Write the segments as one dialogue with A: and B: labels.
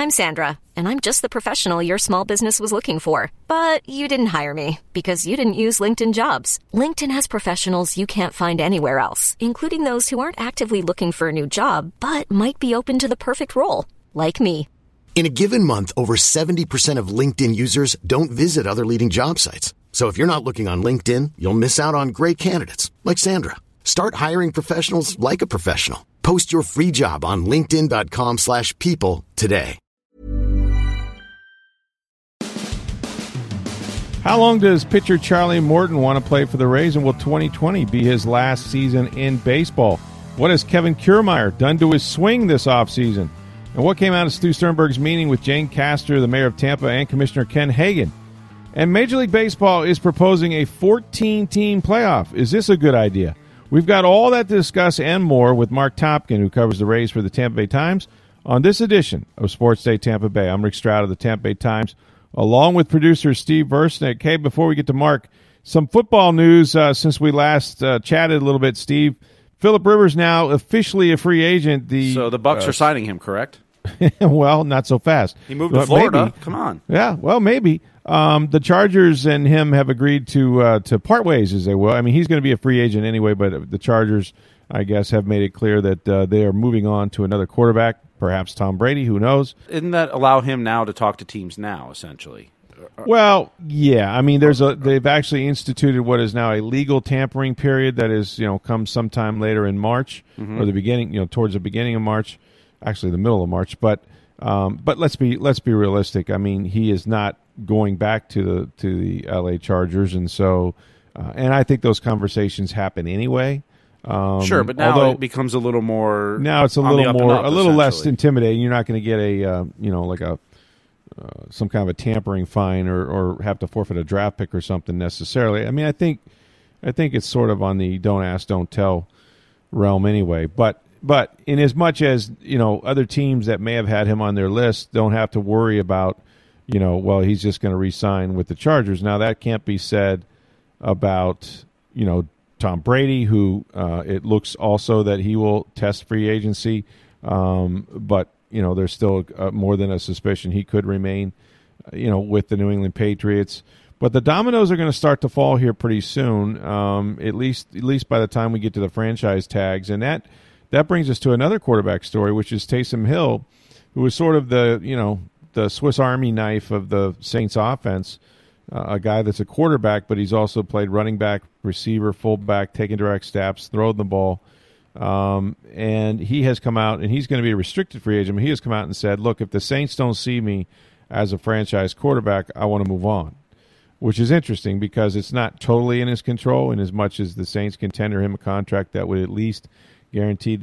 A: I'm Sandra, and I'm just the professional your small business was looking for. But you didn't hire me because you didn't use LinkedIn Jobs. LinkedIn has professionals you can't find anywhere else, including those who aren't actively looking for a new job, but might be open to the perfect role, like me.
B: In a given month, over 70% of LinkedIn users don't visit other leading job sites. So if you're not looking on LinkedIn, you'll miss out on great candidates like Sandra. Start hiring professionals like a professional. Post your free job on linkedin.com/people today.
C: How long does pitcher Charlie Morton want to play for the Rays, and will 2020 be his last season in baseball? What has Kevin Kiermaier done to his swing this offseason? And what came out of Stu Sternberg's meeting with Jane Castor, the mayor of Tampa, and Commissioner Ken Hagan? And Major League Baseball is proposing a 14-team playoff. Is this a good idea? We've got all that to discuss and more with Mark Topkin, who covers the Rays for the Tampa Bay Times, on this edition of Sports Day Tampa Bay. I'm Rick Stroud of the Tampa Bay Times, along with producer Steve Versnick. Hey, before we get to Mark, some football news since we last chatted a little bit, Steve. Phillip Rivers now officially a free agent.
D: So the Bucs are signing him, correct?
C: Well, not so fast.
D: He moved to Florida.
C: Maybe.
D: Come on.
C: Yeah, well, maybe. The Chargers and him have agreed to part ways, as they will. I mean, he's going to be a free agent anyway, but the Chargers, I guess, have made it clear that they are moving on to another quarterback, perhaps Tom Brady, who knows.
D: Didn't that allow him now to talk to teams now, essentially?
C: Well, yeah. I mean, they've actually instituted what is now a legal tampering period that is, comes sometime later in March or the beginning, towards the beginning of March, actually the middle of March. But let's be realistic. I mean, he is not going back to the LA Chargers, and so and I think those conversations happen anyway.
D: Sure, but now it becomes a little more.
C: Now it's a little less intimidating. You're not going to get a some kind of a tampering fine or have to forfeit a draft pick or something necessarily. I mean, I think it's sort of on the don't ask, don't tell realm anyway. But in as much as other teams that may have had him on their list don't have to worry about he's just going to re-sign with the Chargers. Now that can't be said about Tom Brady, who it looks also that he will test free agency, but there's still more than a suspicion he could remain, with the New England Patriots. But the dominoes are going to start to fall here pretty soon, at least by the time we get to the franchise tags. And that brings us to another quarterback story, which is Taysom Hill, who is sort of the Swiss Army knife of the Saints offense, a guy that's a quarterback, but he's also played running back, receiver, fullback, taking direct snaps, throwing the ball. And he has come out, and he's going to be a restricted free agent. He has come out and said, look, if the Saints don't see me as a franchise quarterback, I want to move on, which is interesting because it's not totally in his control in as much as the Saints can tender him a contract that would at least guarantee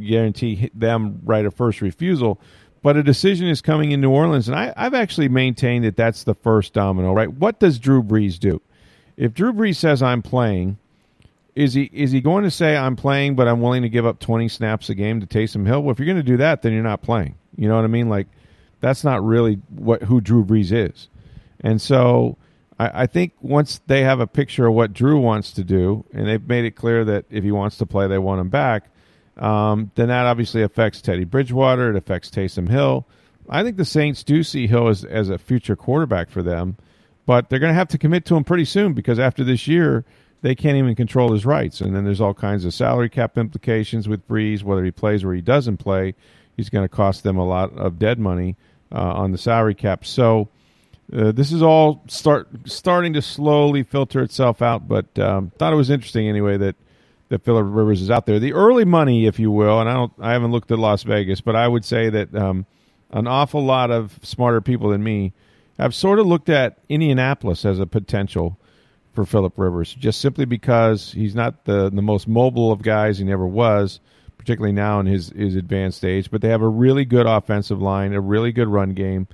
C: them right of first refusal. But a decision is coming in New Orleans, and I've actually maintained that that's the first domino, right? What does Drew Brees do? If Drew Brees says I'm playing, is he going to say I'm playing, but I'm willing to give up 20 snaps a game to Taysom Hill? Well, if you're going to do that, then you're not playing. You know what I mean? Like, that's not really who Drew Brees is. And so I think once they have a picture of what Drew wants to do, and they've made it clear that if he wants to play, they want him back, then that obviously affects Teddy Bridgewater. It affects Taysom Hill. I think the Saints do see Hill as a future quarterback for them, but they're going to have to commit to him pretty soon because after this year, they can't even control his rights. And then there's all kinds of salary cap implications with Brees, whether he plays or he doesn't play. He's going to cost them a lot of dead money on the salary cap. So this is all starting to slowly filter itself out, but thought it was interesting anyway that Phillip Rivers is out there. The early money, if you will, and I haven't looked at Las Vegas, but I would say that an awful lot of smarter people than me have sort of looked at Indianapolis as a potential for Phillip Rivers, just simply because he's not the most mobile of guys. He never was, particularly now in his advanced age. But they have a really good offensive line, a really good run game,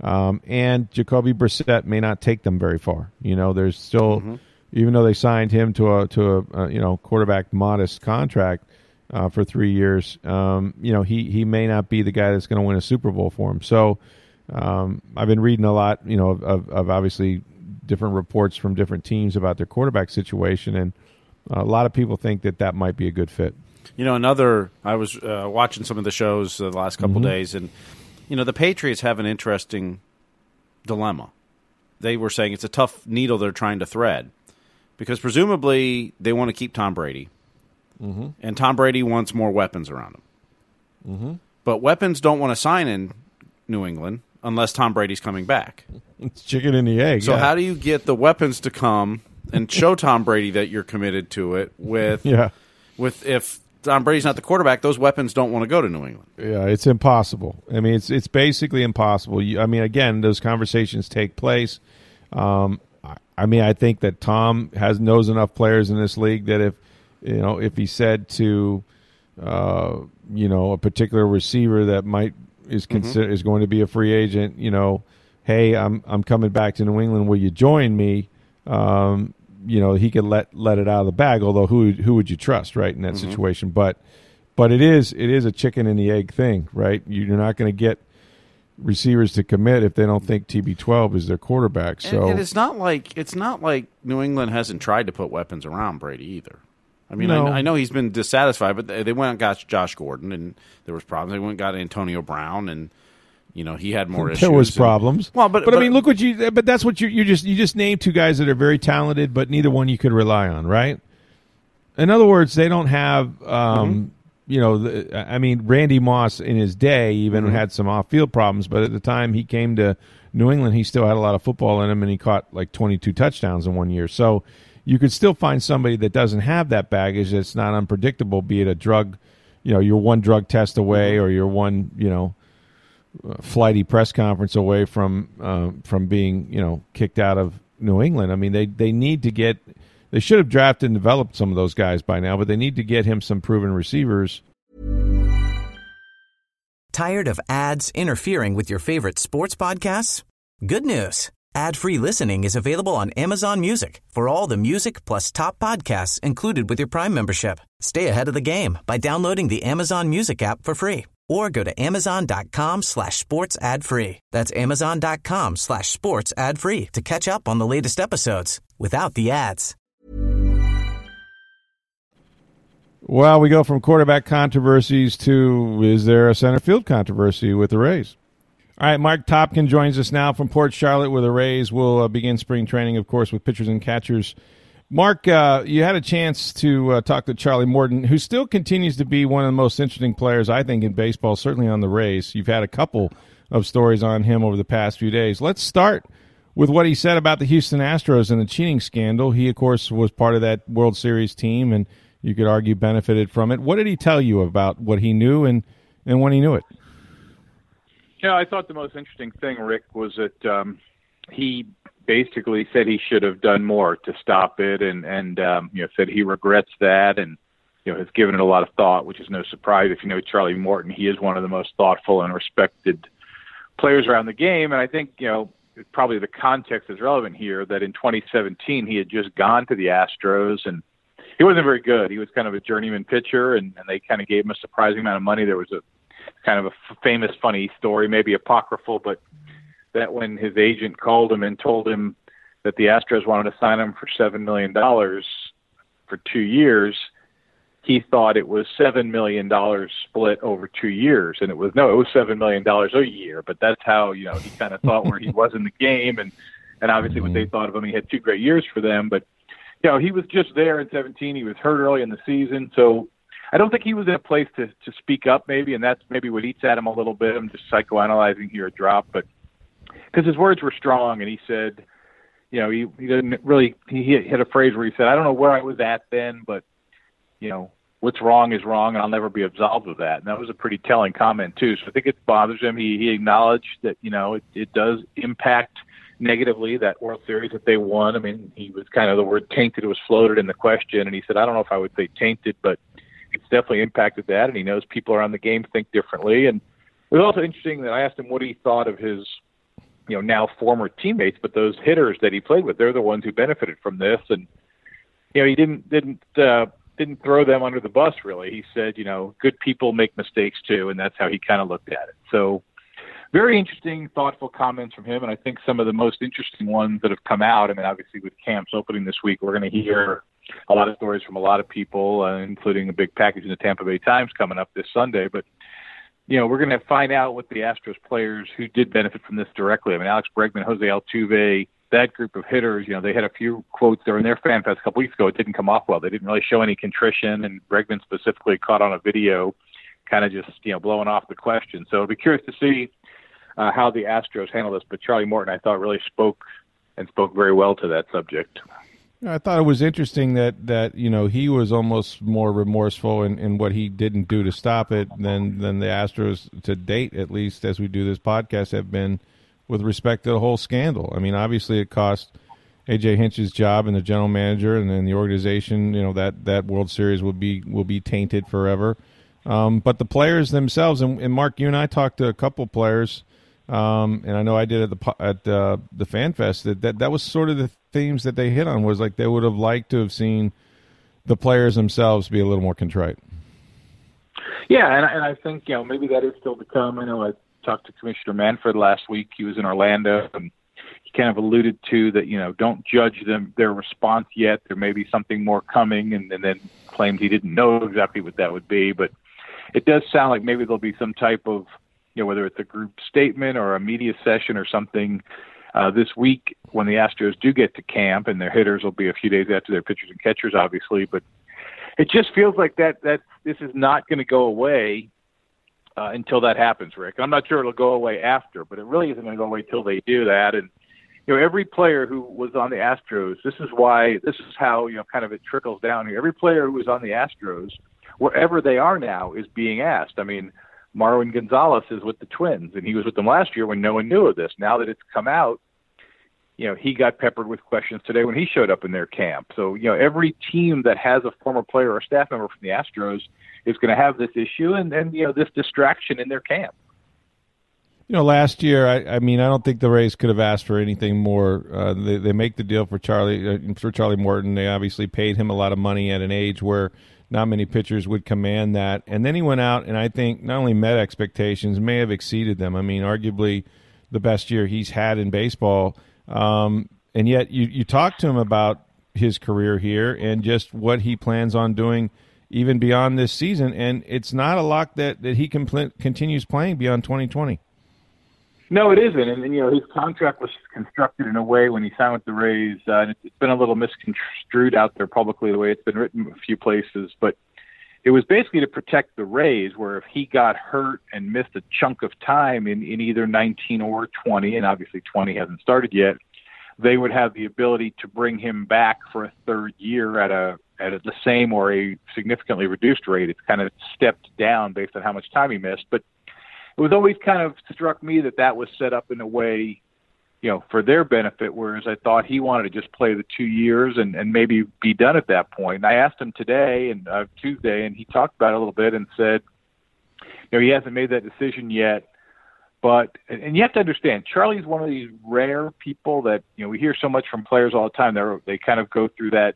C: and Jacoby Brissett may not take them very far. There's still, even though they signed him to a quarterback modest contract for 3 years, he may not be the guy that's going to win a Super Bowl for him. So I've been reading a lot, of obviously different reports from different teams about their quarterback situation, and a lot of people think that might be a good fit.
D: I was watching some of the shows the last couple of days, and The Patriots have an interesting dilemma. They were saying it's a tough needle they're trying to thread because presumably they want to keep Tom Brady, and Tom Brady wants more weapons around him. But weapons don't want to sign in New England unless Tom Brady's coming back.
C: It's chicken and the egg.
D: So how do you get the weapons to come and show Tom Brady that you're committed to it with if Tom Brady's not the quarterback, those weapons don't want to go to New England.
C: Yeah, it's impossible. I mean, it's basically impossible. Again, those conversations take place. I think that Tom knows enough players in this league that if he said to a particular receiver that is going to be a free agent, hey, I'm coming back to New England. Will you join me? He could let it out of the bag. Although who would you trust, right, in that situation? But it is a chicken and the egg thing, right? You're not going to get receivers to commit if they don't think TB12 is their quarterback. So
D: and it's not like New England hasn't tried to put weapons around Brady either. I mean,
C: no.
D: I know he's been dissatisfied, but they went and got Josh Gordon, and there was problems. They went and got Antonio Brown, and he had more issues.
C: There was problems.
D: Well, but
C: I mean, look what you. But that's what you just named two guys that are very talented, but neither one you could rely on, right? In other words, they don't have. Randy Moss in his day even had some off-field problems, but at the time he came to New England, he still had a lot of football in him, and he caught like 22 touchdowns in 1 year. So you could still find somebody that doesn't have that baggage that's not unpredictable, be it a drug, you're one drug test away or you're one, flighty press conference away from being, kicked out of New England. I mean, they need to get – they should have drafted and developed some of those guys by now, but they need to get him some proven receivers.
E: Tired of ads interfering with your favorite sports podcasts? Good news. Ad-free listening is available on Amazon Music for all the music plus top podcasts included with your Prime membership. Stay ahead of the game by downloading the Amazon Music app for free or go to amazon.com/sports ad free. That's amazon.com/sports ad free to catch up on the latest episodes without the ads.
C: Well, we go from quarterback controversies to is there a center field controversy with the Rays? All right, Mark Topkin joins us now from Port Charlotte with the Rays. We'll begin spring training, of course, with pitchers and catchers. Mark, you had a chance to talk to Charlie Morton, who still continues to be one of the most interesting players, I think, in baseball, certainly on the Rays. You've had a couple of stories on him over the past few days. Let's start with what he said about the Houston Astros and the cheating scandal. He, of course, was part of that World Series team, and you could argue benefited from it. What did he tell you about what he knew and when he knew it?
F: Yeah, I thought the most interesting thing, Rick, was that he basically said he should have done more to stop it, and said he regrets that, and has given it a lot of thought, which is no surprise. If you know Charlie Morton, he is one of the most thoughtful and respected players around the game, and I think probably the context is relevant here. That in 2017 he had just gone to the Astros, and he wasn't very good. He was kind of a journeyman pitcher, and they kind of gave him a surprising amount of money. There was a kind of a famous, funny story, maybe apocryphal, but that when his agent called him and told him that the Astros wanted to sign him for $7 million for 2 years, he thought it was $7 million split over 2 years. And it was $7 million a year. But that's how, he kind of thought where he was in the game. And obviously what they thought of him, he had 2 great years for them. But, he was just there in 17. He was hurt early in the season. So I don't think he was in a place to speak up maybe. And that's maybe what eats at him a little bit. I'm just psychoanalyzing here a drop. But because his words were strong, and he said, he didn't really, he hit a phrase where he said, I don't know where I was at then, but, what's wrong is wrong, and I'll never be absolved of that. And that was a pretty telling comment, too. So I think it bothers him. He acknowledged that, it does impact negatively that World Series that they won. I mean, he was kind of, the word tainted was floated in the question, and he said, I don't know if I would say tainted, but it's definitely impacted that, and he knows people around the game think differently. And it was also interesting that I asked him what he thought of his now former teammates, but those hitters that he played with, they're the ones who benefited from this. And, he didn't throw them under the bus, really. He said, good people make mistakes too, and that's how he kind of looked at it. So very interesting, thoughtful comments from him, and I think some of the most interesting ones that have come out, I mean, obviously with camps opening this week, we're going to hear a lot of stories from a lot of people, including a big package in the Tampa Bay Times coming up this Sunday. But we're going to find out what the Astros players who did benefit from this directly. I mean, Alex Bregman, Jose Altuve, that group of hitters, they had a few quotes during their Fan Fest a couple weeks ago. It didn't come off well. They didn't really show any contrition, and Bregman specifically caught on a video kind of just, blowing off the question. So I'll be curious to see how the Astros handle this. But Charlie Morton, I thought, really spoke very well to that subject.
C: I thought it was interesting that he was almost more remorseful in what he didn't do to stop it than the Astros, to date at least, as we do this podcast, have been with respect to the whole scandal. I mean, obviously it cost A.J. Hinch's job and the general manager and then the organization. That World Series will be tainted forever. But the players themselves, and Mark, you and I talked to a couple players, and I know I did at the Fan Fest, that was sort of the themes that they hit on, was like they would have liked to have seen the players themselves be a little more contrite.
F: Yeah, and I think maybe that is still to come. I know I talked to Commissioner Manfred last week. He was in Orlando, and he kind of alluded to that, don't judge their response yet. There may be something more coming, and then claimed he didn't know exactly what that would be. But it does sound like maybe there'll be some type of, whether it's a group statement or a media session or something this week when the Astros do get to camp, and their hitters will be a few days after their pitchers and catchers, obviously. But it just feels like that this is not going to go away until that happens, Rick. I'm not sure it'll go away after, but it really isn't going to go away till they do that. And every player who was on the Astros, this is how kind of it trickles down here. Every player who was on the Astros, wherever they are now, is being asked. I mean, Marwin Gonzalez is with the Twins, and he was with them last year when no one knew of this. Now that it's come out, he got peppered with questions today when he showed up in their camp. So, every team that has a former player or staff member from the Astros is going to have this issue and this distraction in their camp.
C: Last year, I mean, I don't think the Rays could have asked for anything more. They make the deal for Charlie Morton. They obviously paid him a lot of money at an age where not many pitchers would command that. And then he went out and I think not only met expectations, may have exceeded them. I mean, arguably the best year he's had in baseball. And yet you talk to him about his career here and just what he plans on doing even beyond this season. And it's not a lock that he continues playing beyond 2020.
F: No, it isn't. And his contract was constructed in a way when he signed with the Rays, and it's been a little misconstrued out there publicly the way it's been written a few places, but it was basically to protect the Rays, where if he got hurt and missed a chunk of time in either 19 or 20, and obviously 20 hasn't started yet, they would have the ability to bring him back for a third year at the same or a significantly reduced rate. It's kind of stepped down based on how much time he missed, but it was always kind of struck me that was set up in a way, for their benefit, whereas I thought he wanted to just play the 2 years and maybe be done at that point. And I asked him today and Tuesday, and he talked about it a little bit and said, he hasn't made that decision yet. But and you have to understand, Charlie's one of these rare people that, we hear so much from players all the time. They kind of go through that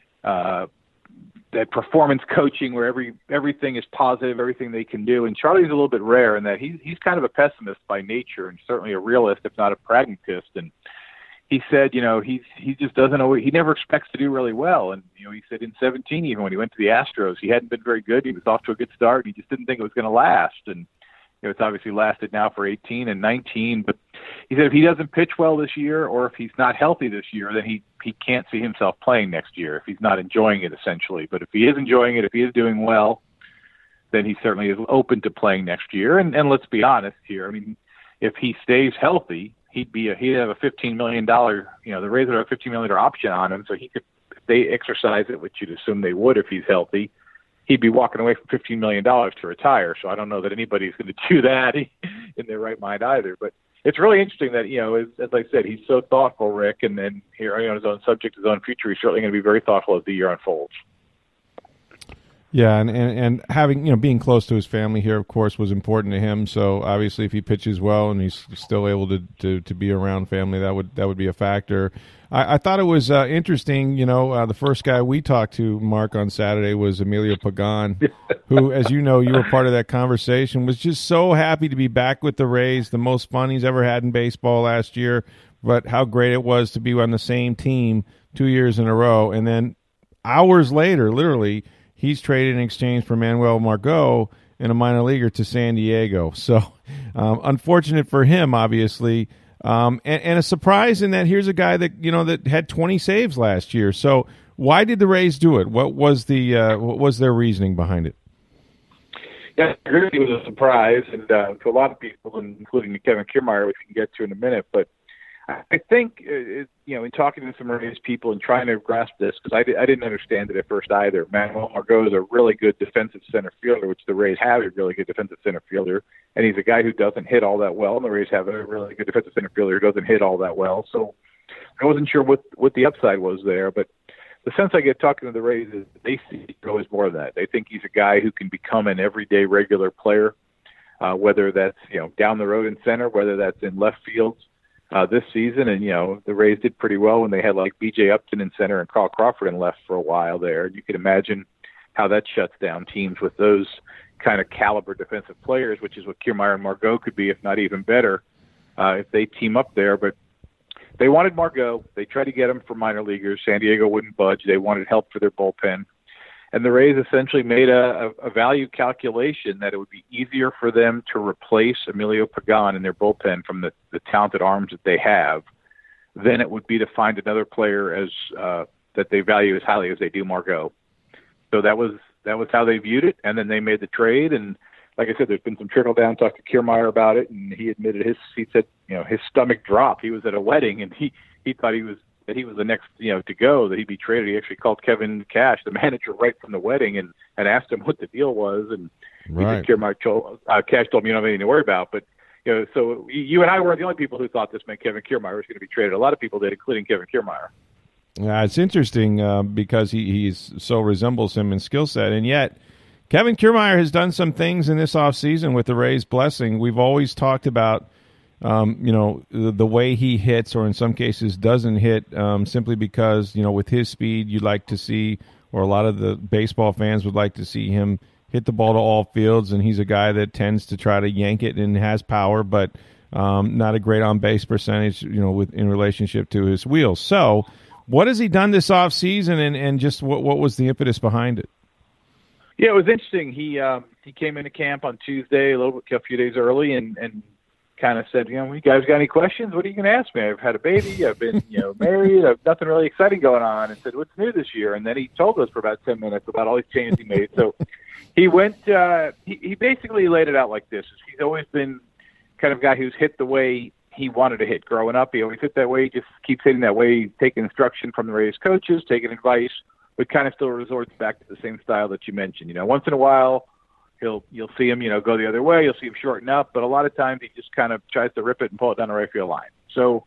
F: performance coaching where everything is positive, everything they can do. And Charlie's a little bit rare in that he's kind of a pessimist by nature and certainly a realist, if not a pragmatist. And he said, he just doesn't always, he never expects to do really well. And, he said in 17, even when he went to the Astros, he hadn't been very good. He was off to a good start. He just didn't think it was going to last. And, it's obviously lasted now for 18 and 19, but he said if he doesn't pitch well this year or if he's not healthy this year, then he can't see himself playing next year if he's not enjoying it, essentially. But if he is enjoying it, if he is doing well, then he certainly is open to playing next year. And let's be honest here. I mean, if he stays healthy, he'd have a $15 million, the Rays would have a $15 million option on him. So he could, if they exercise it, which you'd assume they would if he's healthy, he'd be walking away from $15 million to retire. So I don't know that anybody's going to do that in their right mind either. But it's really interesting that, as I said, he's so thoughtful, Rick, and then here on his own subject, his own future, he's certainly going to be very thoughtful as the year unfolds.
C: Yeah, and having, being close to his family here, of course, was important to him. So obviously if he pitches well and he's still able to be around family, that would be a factor. I thought it was interesting, the first guy we talked to, Mark, on Saturday was Emilio Pagan, who, as you know, you were part of that conversation, was just so happy to be back with the Rays, the most fun he's ever had in baseball last year, but how great it was to be on the same team 2 years in a row. And then hours later, literally, he's traded in exchange for Manuel Margot, and a minor leaguer to San Diego. So unfortunate for him, obviously, and a surprise in that here's a guy that that had 20 saves last year. So why did the Rays do it? What was their reasoning behind it?
F: Yeah, it really was a surprise, and to a lot of people, including Kevin Kiermaier, which we can get to in a minute. But I think, in talking to some Rays people and trying to grasp this, because I didn't understand it at first either. Manuel Margot is a really good defensive center fielder, which the Rays have a really good defensive center fielder, and he's a guy who doesn't hit all that well, and the Rays have a really good defensive center fielder who doesn't hit all that well. So I wasn't sure what the upside was there, but the sense I get talking to the Rays is they see always more of that. They think he's a guy who can become an everyday regular player, whether that's down the road in center, whether that's in left field this season. And the Rays did pretty well when they had like B.J. Upton in center and Carl Crawford in left for a while there. You can imagine how that shuts down teams with those kind of caliber defensive players, which is what Kiermaier and Margot could be, if not even better, if they team up there. But they wanted Margot. They tried to get him for minor leaguers. San Diego wouldn't budge. They wanted help for their bullpen. And the Rays essentially made a value calculation that it would be easier for them to replace Emilio Pagan in their bullpen from the talented arms that they have than it would be to find another player as that they value as highly as they do Margot. So that was how they viewed it, and then they made the trade. And like I said, there's been some trickle down talk to Kiermaier about it, and he admitted he said his stomach dropped. He was at a wedding, and he thought he was the next to go, that he'd be traded. He actually called Kevin Cash, the manager, right from the wedding, and asked him what the deal was. And
C: right.
F: Cash told me you don't have anything to worry about. But so you and I were the only people who thought this meant Kevin Kiermaier was going to be traded. A lot of people did, including Kevin Kiermaier.
C: It's interesting because he's so resembles him in skill set, and yet Kevin Kiermaier has done some things in this offseason with the Rays' blessing. We've always talked about the way he hits, or in some cases doesn't hit, simply because with his speed, you'd like to see, or a lot of the baseball fans would like to see him hit the ball to all fields, and he's a guy that tends to try to yank it and has power, but not a great on-base percentage, in relationship to his wheels. So what has he done this offseason, and just what was the impetus behind it?
F: Yeah, it was interesting. He came into camp on Tuesday, a few days early, and kind of said, you guys got any questions? What are you going to ask me? I've had a baby. I've been, married. I've nothing really exciting going on. And said, what's new this year? And then he told us for about 10 minutes about all these changes he made. So he went, he basically laid it out like this. He's always been kind of guy who's hit the way he wanted to hit growing up. He always hit that way. He just keeps hitting that way, taking instruction from the Rays coaches, taking advice, but kind of still resorts back to the same style that you mentioned. Once in a while, you'll see him, go the other way. You'll see him shorten up, but a lot of times he just kind of tries to rip it and pull it down the right field line. So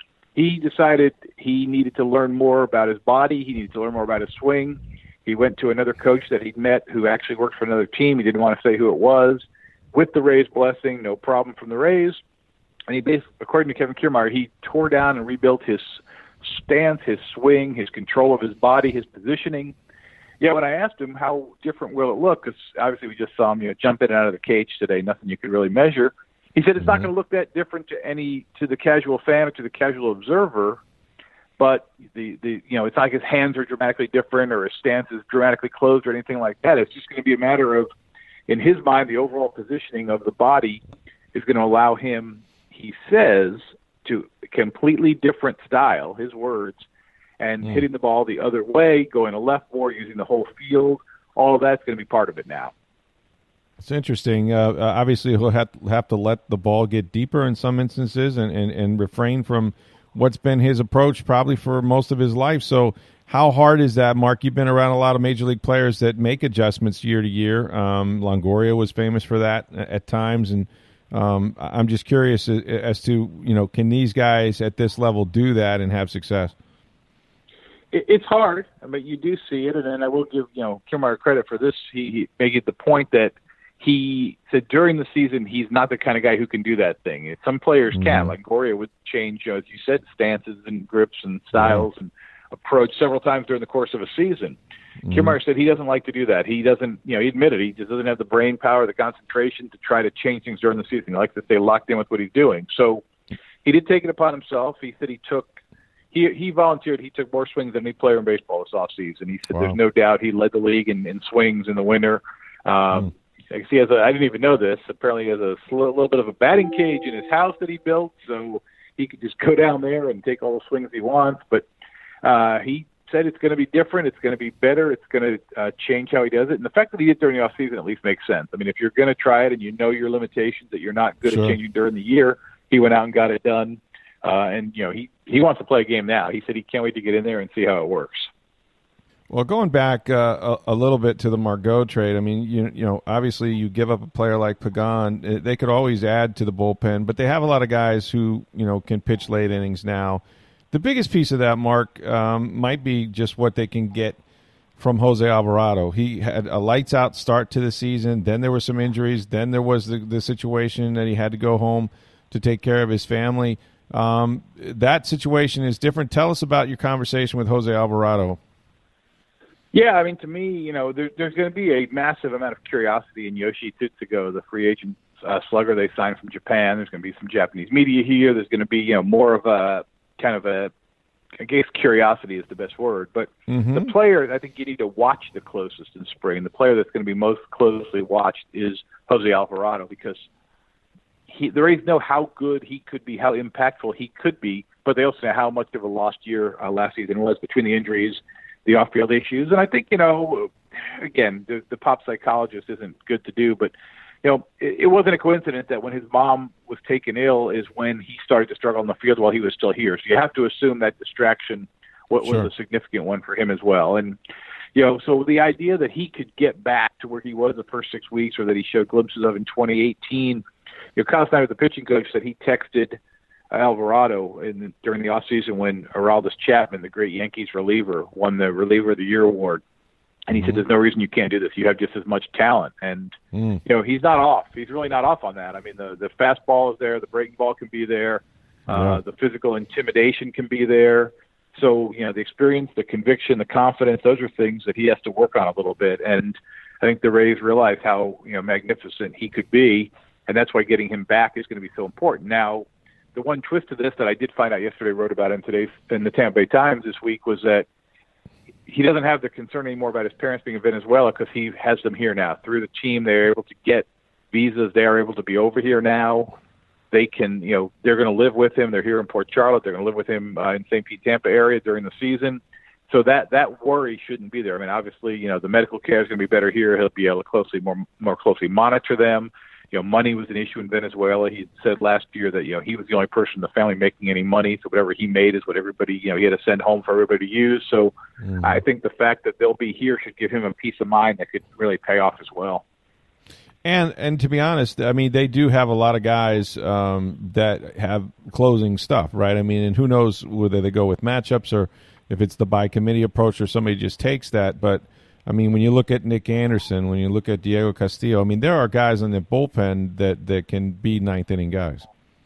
F: he decided he needed to learn more about his body. He needed to learn more about his swing. He went to another coach that he'd met who actually worked for another team. He didn't want to say who it was. With the Rays' blessing, no problem from the Rays. And he basically, according to Kevin Kiermaier, he tore down and rebuilt his stance, his swing, his control of his body, his positioning. Yeah, when I asked him how different will it look, because obviously we just saw him, jump in and out of the cage today, nothing you could really measure. He said it's not going to look that different to the casual fan or to the casual observer, but it's not like his hands are dramatically different or his stance is dramatically closed or anything like that. It's just going to be a matter of, in his mind, the overall positioning of the body is going to allow him, he says, to a completely different style, his words, and hitting the ball the other way, going to left more, using the whole field. All of that's going to be part of it now.
C: It's interesting. Obviously, he'll have to let the ball get deeper in some instances and refrain from what's been his approach probably for most of his life. So how hard is that, Mark? You've been around a lot of major league players that make adjustments year to year. Longoria was famous for that at times, and I'm just curious as to, can these guys at this level do that and have success?
F: It's hard, but you do see it, and I will give Kiermaier credit for this. He made the point that he said during the season he's not the kind of guy who can do that thing. Some players can, like Goria would change, as you said, stances and grips and styles and approach several times during the course of a season. Kiermaier said he doesn't like to do that. He doesn't, he admitted he just doesn't have the brain power, the concentration to try to change things during the season. He likes to stay locked in with what he's doing. So he did take it upon himself. He said he volunteered. He took more swings than any player in baseball this offseason. He said there's no doubt he led the league in swings in the winter. I didn't even know this. Apparently, he has a little bit of a batting cage in his house that he built, so he could just go down there and take all the swings he wants. But he said it's going to be different. It's going to be better. It's going to change how he does it. And the fact that he did during the off season at least makes sense. I mean, if you're going to try it and you know your limitations, that you're not good at changing during the year, he went out and got it done. And he wants to play a game now. He said he can't wait to get in there and see how it works.
C: Well, going back a little bit to the Margot trade, I mean, you know, obviously you give up a player like Pagan, they could always add to the bullpen, but they have a lot of guys who, you know, can pitch late innings now. The biggest piece of that, Mark, might be just what they can get from Jose Alvarado. He had a lights-out start to the season, then there were some injuries, then there was the situation that he had to go home to take care of his family. That situation is different. Tell us about your conversation with Jose Alvarado.
F: Yeah, I mean, to me, you know, there's going to be a massive amount of curiosity in Yoshi Tsutsugo, the free agent slugger they signed from Japan. There's going to be some Japanese media here. There's going to be, you know, more of a kind of a, I guess curiosity is the best word. But the player I think you need to watch the closest in spring, the player that's going to be most closely watched is Jose Alvarado, because there is no how good he could be, how impactful he could be, but they also know how much of a lost year last season was between the injuries, the off-field issues. And I think, you know, again, the pop psychologist isn't good to do, but, you know, it wasn't a coincidence that when his mom was taken ill is when he started to struggle on the field while he was still here. So you have to assume that distraction was a significant one for him as well. And, you know, so the idea that he could get back to where he was the first 6 weeks, or that he showed glimpses of in 2018, you know, Kyle Snyder, the pitching coach, said he texted Alvarado during the offseason when Aroldis Chapman, the great Yankees reliever, won the Reliever of the Year award. And he said, there's no reason you can't do this. You have just as much talent. And, you know, he's not off. He's really not off on that. I mean, the fastball is there. The breaking ball can be there. The physical intimidation can be there. So, you know, the experience, the conviction, the confidence, those are things that he has to work on a little bit. And I think the Rays realize how, you know, magnificent he could be. And that's why getting him back is going to be so important. Now, the one twist to this that I did find out yesterday, wrote about in the Tampa Bay Times this week, was that he doesn't have the concern anymore about his parents being in Venezuela, because he has them here now. Through the team, they're able to get visas. They are able to be over here now. They can, you know, they're going to live with him. They're here in Port Charlotte. They're going to live with him in St. Pete, Tampa area during the season. So that worry shouldn't be there. I mean, obviously, you know, the medical care is going to be better here. He'll be able to more closely monitor them. You know, money was an issue in Venezuela. He said last year that, you know, he was the only person in the family making any money. So whatever he made is what everybody, you know, he had to send home for everybody to use. So I think the fact that they'll be here should give him a peace of mind that could really pay off as well.
C: And to be honest, I mean, they do have a lot of guys that have closing stuff, right? I mean, and who knows whether they go with matchups or if it's the by committee approach or somebody just takes that. But I mean, when you look at Nick Anderson, when you look at Diego Castillo, I mean, there are guys in the bullpen that can be ninth-inning guys.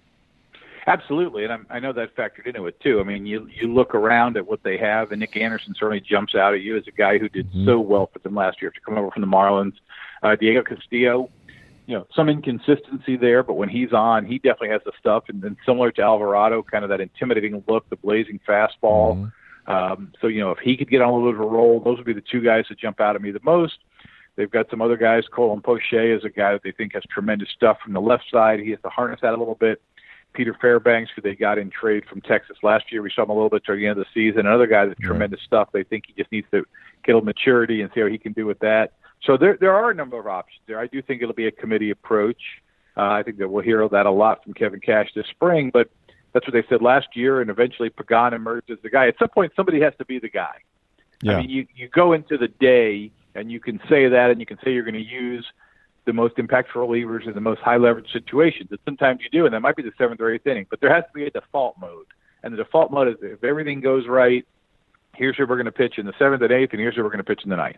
F: Absolutely, and I know that factored into it, too. I mean, you look around at what they have, and Nick Anderson certainly jumps out at you as a guy who did so well for them last year after coming over from the Marlins. Diego Castillo, you know, some inconsistency there, but when he's on, he definitely has the stuff, and then similar to Alvarado, kind of that intimidating look, the blazing fastball. So, you know, if he could get on a little bit of a roll, those would be the two guys that jump out at me the most. They've got some other guys. Colin Poche is a guy that they think has tremendous stuff from the left side. He has to harness that a little bit. Peter Fairbanks, who they got in trade from Texas last year. We saw him a little bit toward the end of the season. Another guy that's tremendous stuff. They think he just needs to get a little maturity and see how he can do with that. So there are a number of options there. I do think it'll be a committee approach. I think that we'll hear that a lot from Kevin Cash this spring, but that's what they said last year, and eventually Pagan emerged as the guy. At some point, somebody has to be the guy. Yeah. I mean, you go into the day, and you can say that, and you can say you're going to use the most impactful relievers in the most high-leverage situations. And sometimes you do, and that might be the 7th or 8th inning. But there has to be a default mode. And the default mode is if everything goes right, here's where we're going to pitch in the 7th and 8th, and here's where we're going to pitch in the 9th.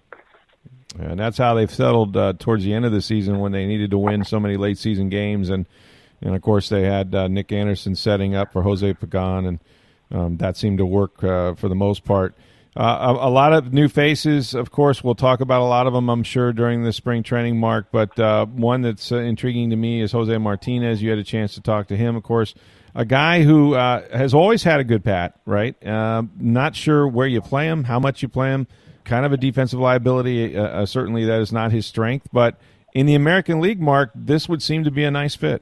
C: And that's how they've settled towards the end of the season when they needed to win so many late-season games. And of course, they had Nick Anderson setting up for Jose Pagan, and that seemed to work for the most part. A lot of new faces, of course. We'll talk about a lot of them, I'm sure, during the spring training, Mark. But one that's intriguing to me is Jose Martinez. You had a chance to talk to him, of course. A guy who has always had a good bat, right? Not sure where you play him, how much you play him. Kind of a defensive liability. Certainly that is not his strength. But in the American League, Mark, this would seem to be a nice fit.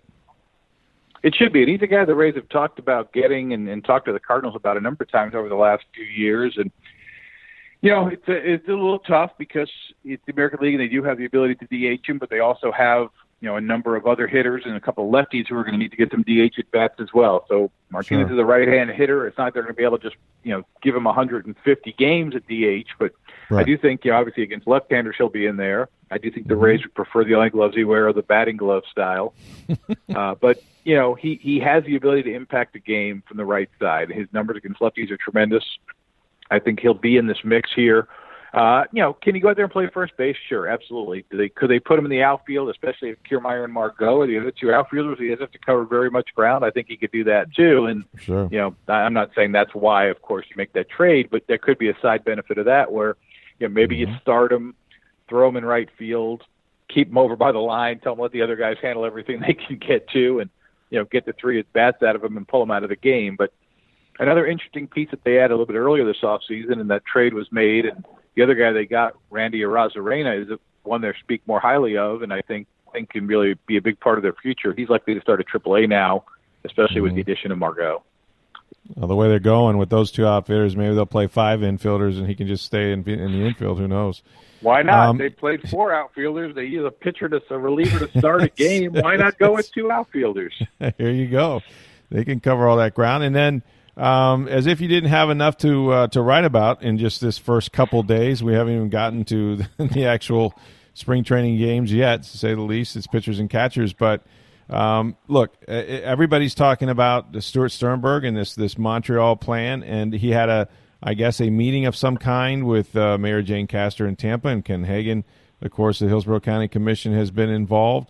F: It should be. And he's a guy the Rays have talked about getting and talked to the Cardinals about a number of times over the last few years. And, it's a little tough because it's the American League and they do have the ability to DH him, but they also have, a number of other hitters and a couple of lefties who are going to need to get some DH at bats as well. So Martinez is a right-hand hitter. It's not they're going to be able to just, give him 150 games at DH, but I do think, obviously against left-handers he'll be in there. I do think the Rays would prefer the only gloves he wear or the batting glove style. But, he has the ability to impact the game from the right side. His numbers against lefties are tremendous. I think he'll be in this mix here. Can he go out there and play first base? Sure, absolutely. Could they put him in the outfield, especially if Kiermaier and Margot are the other two outfielders? He doesn't have to cover very much ground. I think he could do that too. And, I'm not saying that's why, of course, you make that trade, but there could be a side benefit of that where, maybe you start him, throw him in right field, keep him over by the line, tell him let the other guys handle everything they can get to, and, get the 3 at-bats out of him and pull him out of the game. But another interesting piece that they added a little bit earlier this offseason, and that trade was made, and the other guy they got, Randy Arozarena, is one they speak more highly of, and I think can really be a big part of their future. He's likely to start at AAA now, especially with the addition of Margot.
C: Well, the way they're going with those two outfielders, maybe they'll play 5 infielders and he can just stay in the infield. Who knows?
F: Why not? They played 4 outfielders. They use a pitcher a reliever to start a game. Why not go with 2 outfielders?
C: Here you go. They can cover all that ground. And then, as if you didn't have enough to write about in just this first couple days, we haven't even gotten to the actual spring training games yet, to say the least. It's pitchers and catchers. But look, everybody's talking about the Stuart Sternberg and this Montreal plan, and he had a meeting of some kind with Mayor Jane Castor in Tampa, and Ken Hagan, of course, the Hillsborough County Commission has been involved.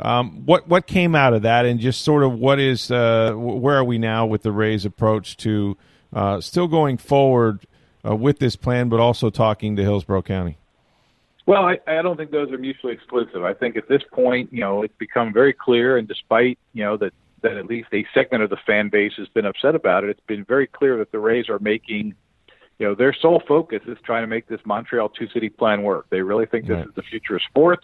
C: What came out of that, and just sort of what is where are we now with the Rays' approach to still going forward with this plan, but also talking to Hillsborough County?
F: Well, I don't think those are mutually exclusive. I think at this point, it's become very clear, and despite, that at least a segment of the fan base has been upset about it, it's been very clear that the Rays are making, their sole focus is trying to make this Montreal two-city plan work. They really think this is the future of sports.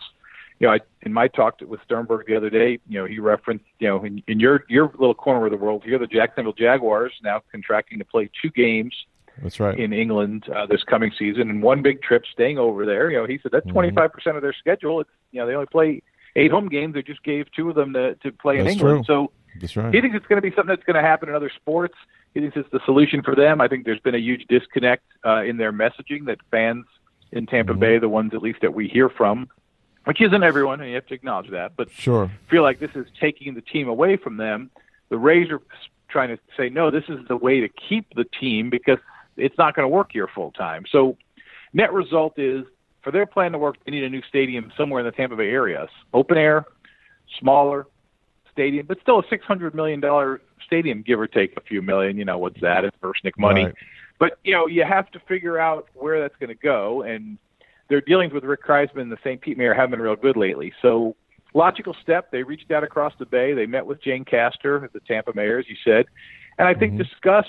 F: In my talk with Sternberg the other day, he referenced, in your little corner of the world, you're the Jacksonville Jaguars now contracting to play 2 games.
C: That's right.
F: In England this coming season, and 1 big trip staying over there. He said that's 25% of their schedule. It's, they only play 8 home games. They just gave 2 of them to play in England.
C: True.
F: So
C: that's right.
F: He thinks it's going to be something that's going to happen in other sports. He thinks it's the solution for them. I think there's been a huge disconnect in their messaging that fans in Tampa Bay, the ones at least that we hear from, which isn't everyone, and you have to acknowledge that, but feel like this is taking the team away from them. The Rays are trying to say, no, this is the way to keep the team because it's not going to work here full time. So net result is for their plan to work, they need a new stadium somewhere in the Tampa Bay area. Open air, smaller stadium, but still a $600 million stadium, give or take a few million. What's that? It's Versnick money.
C: Right.
F: But, you have to figure out where that's going to go. And their dealings with Rick Kreisman and the St. Pete mayor haven't been real good lately. So logical step, they reached out across the bay. They met with Jane Castor, the Tampa mayor, as you said. And I think discussed,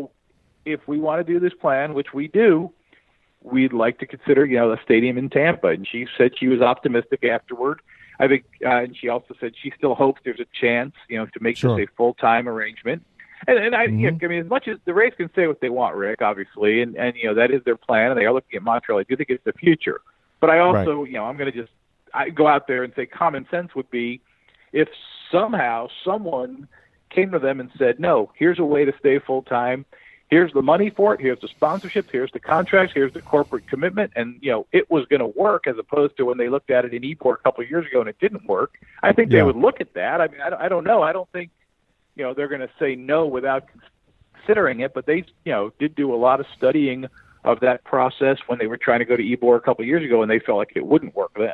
F: if we want to do this plan, which we do, we'd like to consider, a stadium in Tampa. And she said she was optimistic afterward. I think, and she also said she still hopes there's a chance, to make this a full-time arrangement. And I mean, as much as the Rays can say what they want, Rick, obviously, and that is their plan, and they are looking at Montreal. I do think it's the future. But I also, I'm going to just go out there and say common sense would be if somehow someone came to them and said, no, here's a way to stay full-time. Here's the money for it. Here's the sponsorships. Here's the contracts. Here's the corporate commitment. And, it was going to work as opposed to when they looked at it in Ybor a couple of years ago and it didn't work. I think they would look at that. I mean, I don't know. I don't think, they're going to say no without considering it. But they, did do a lot of studying of that process when they were trying to go to Ybor a couple of years ago and they felt like it wouldn't work then.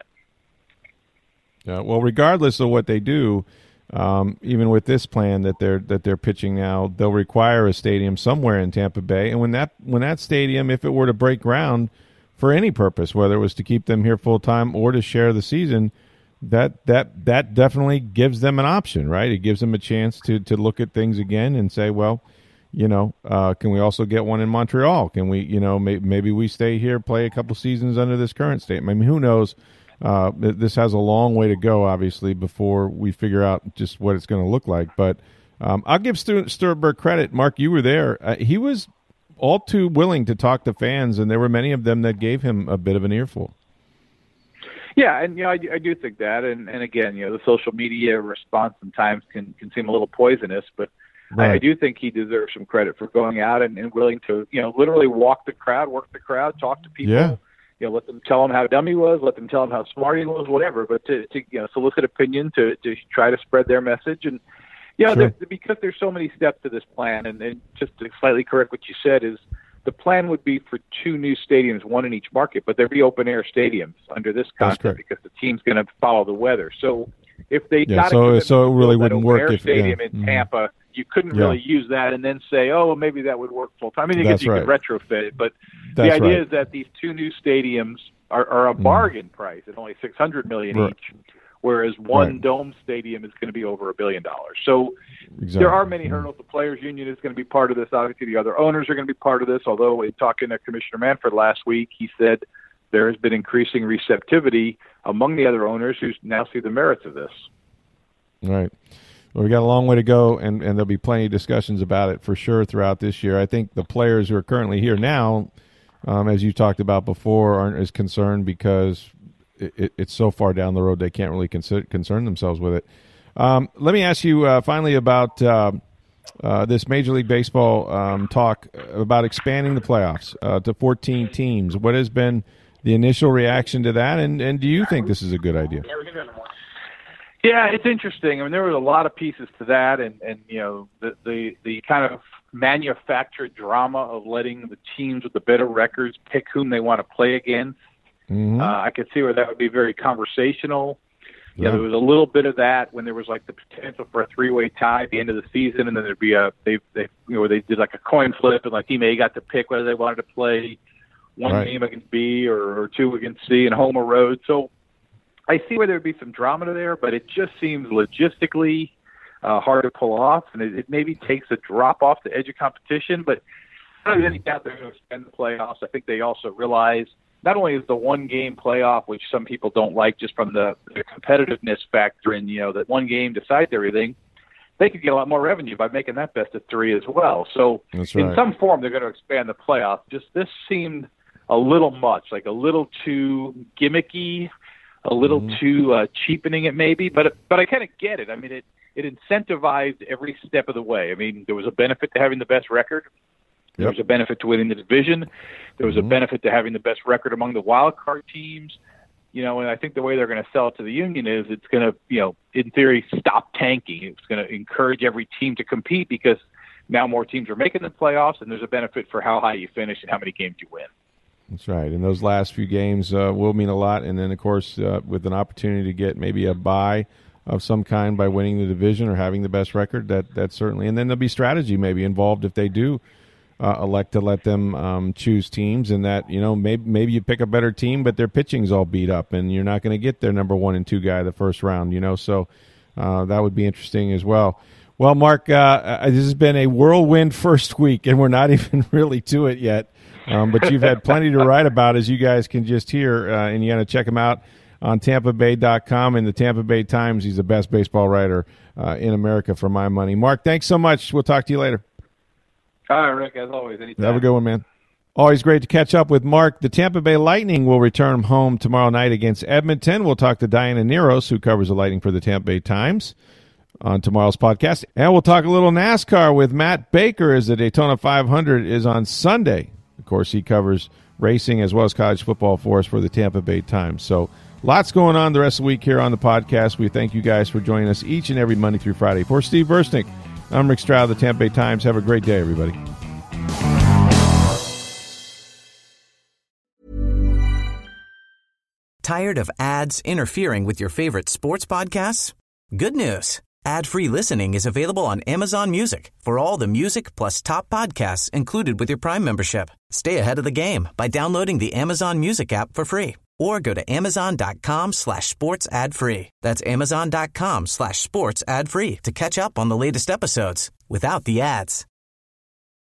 C: Yeah, well, regardless of what they do, even with this plan that they're pitching now, they'll require a stadium somewhere in Tampa Bay. And when that stadium, if it were to break ground for any purpose, whether it was to keep them here full time or to share the season, that definitely gives them an option, right? It gives them a chance to look at things again and say, well, can we also get one in Montreal? Can we, maybe we stay here, play a couple seasons under this current stadium? I mean, who knows This has a long way to go, obviously, before we figure out just what it's going to look like. But I'll give Stuart Burke credit. Mark, you were there. He was all too willing to talk to fans, and there were many of them that gave him a bit of an earful.
F: Yeah, and I do think that, and again, the social media response sometimes can seem a little poisonous, but right. I do think he deserves some credit for going out and willing to literally walk the crowd, work the crowd, talk to people.
C: Yeah.
F: Let them tell him how dumb he was, let them tell him how smart he was, whatever. But to solicit opinion, to try to spread their message, and sure. Because there's so many steps to this plan, and just to slightly correct what you said is. The plan would be for 2 new stadiums, 1 in each market, but there'd be open-air stadiums under this concept because the team's going to follow the weather. So if they got
C: so it really wouldn't work
F: if stadium in Tampa, you couldn't really use that and then say, oh, maybe that would work full time. I mean, I guess you could retrofit it, but the idea is that these 2 new stadiums are a bargain price at only $600 million each. Whereas one dome stadium is going to be over $1 billion. So there are many hurdles. The Players Union is going to be part of this. Obviously, the other owners are going to be part of this. Although, in talking to Commissioner Manfred last week, he said there has been increasing receptivity among the other owners who now see the merits of this.
C: Right. Well, we got a long way to go, and there'll be plenty of discussions about it for sure throughout this year. I think the players who are currently here now, as you talked about before, aren't as concerned because it's so far down the road they can't really concern themselves with it. Let me ask you finally about this Major League Baseball talk about expanding the playoffs to 14 teams. What has been the initial reaction to that, and do you think this is a good idea?
F: Yeah, it's interesting. I mean, there was a lot of pieces to that, and the kind of manufactured drama of letting the teams with the better records pick whom they want to play against. Mm-hmm. I could see where that would be very conversational. Yeah, there was a little bit of that when there was like the potential for a 3-way tie at the end of the season, and then there'd be they did like a coin flip, and like team A got to pick whether they wanted to play one game against B or 2 against C and home or road. So I see where there'd be some drama there, but it just seems logistically hard to pull off, and it maybe takes a drop off the edge of competition. But I don't have any doubt they're going to extend the playoffs. I think they also realize. Not only is the 1-game playoff, which some people don't like just from the competitiveness factor in, that 1 game decides everything, they could get a lot more revenue by making that best of 3 as well. So in some form, they're going to expand the playoff. Just this seemed a little much, like a little too gimmicky, a little too cheapening it maybe. But I kind of get it. I mean, it incentivized every step of the way. I mean, there was a benefit to having the best record. There was a benefit to winning the division. There was a benefit to having the best record among the wild card teams. And I think the way they're going to sell it to the union is it's going to, in theory, stop tanking. It's going to encourage every team to compete because now more teams are making the playoffs, and there's a benefit for how high you finish and how many games you win.
C: That's right. And those last few games will mean a lot. And then, of course, with an opportunity to get maybe a bye of some kind by winning the division or having the best record, that certainly. And then there'll be strategy maybe involved if they do elect to let them choose teams, and that maybe you pick a better team, but their pitching's all beat up, and you're not going to get their number 1 and 2 guy the first round. So that would be interesting as well. Well, Mark, this has been a whirlwind first week, and we're not even really to it yet. But you've had plenty to write about, as you guys can just hear, and you got to check him out on TampaBay.com and the Tampa Bay Times. He's the best baseball writer in America for my money. Mark, thanks so much. We'll talk to you later.
F: All right, Rick, as always, anytime.
C: Have a good one, man. Always great to catch up with Mark. The Tampa Bay Lightning will return home tomorrow night against Edmonton. We'll talk to Diana Neros, who covers the Lightning for the Tampa Bay Times, on tomorrow's podcast. And we'll talk a little NASCAR with Matt Baker as the Daytona 500 is on Sunday. Of course, he covers racing as well as college football for us for the Tampa Bay Times. So lots going on the rest of the week here on the podcast. We thank you guys for joining us each and every Monday through Friday. For Steve Versnick, I'm Rick Stroud of the Tampa Bay Times. Have a great day, everybody.
E: Tired of ads interfering with your favorite sports podcasts? Good news. Ad-free listening is available on Amazon Music for all the music plus top podcasts included with your Prime membership. Stay ahead of the game by downloading the Amazon Music app for free or go to amazon.com/sports ad free. That's amazon.com/sports ad free to catch up on the latest episodes without the ads.